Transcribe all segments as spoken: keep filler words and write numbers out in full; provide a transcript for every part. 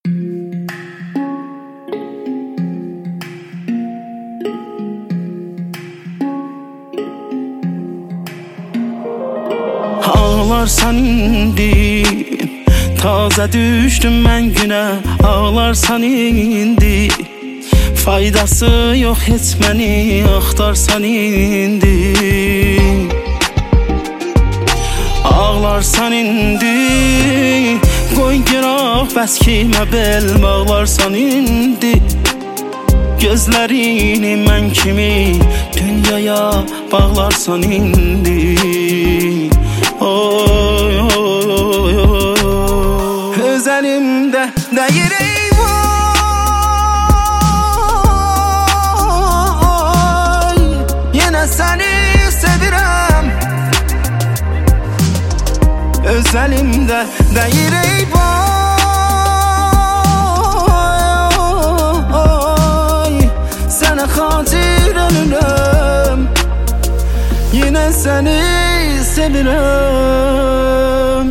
Ağlarsan indi, taze düştüm ben güne. Ağlarsan indi, faydası yok etmeni axtarsan indi. Ağlarsan indi, qoy giraq bəs kimə bel. Ağlarsan indi, gözlərini mən kimi dünyaya bağlarsan indi. Oy oy oy oy, öz əlimdə deyir eyvay. Yenə səni sevirəm, öz əlimdə deyir eyvay. Sənə xatir ölürəm, yenə səni sevirəm.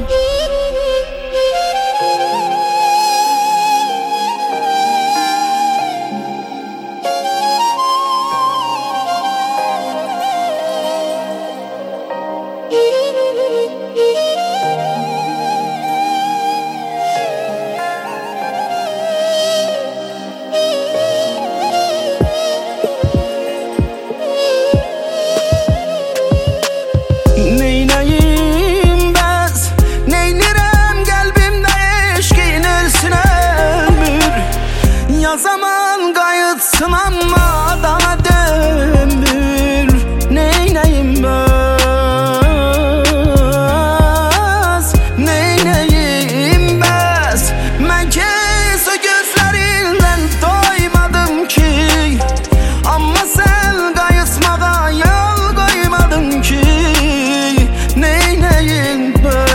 Zaman qayıtsın amma daha dönmür. Neynəyim bəs, neynəyim bəs. Mən kes o gözlərindən doymadım ki, amma sən qayıtmağa yol qoymadın ki. Neynəyim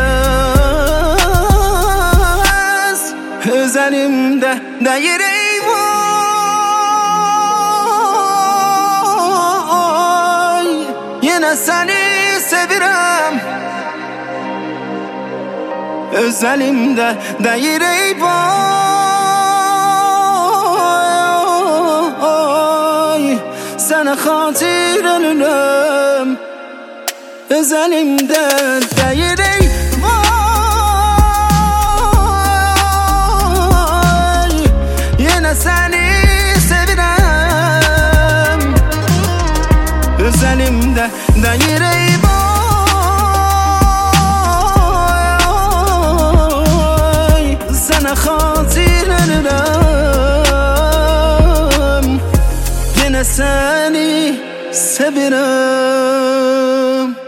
bəs, öz əlimdə deyir eyvay. Yenə səni sevirəm, öz əlimdə deyir eyvay. Sənə xatir ölürəm, öz əlimdə deyir eyvay. Yenə səni sevirəm, öz əlimdə deyir eyvay. Sənə xatir ölürəm, yenə səni sevirəm.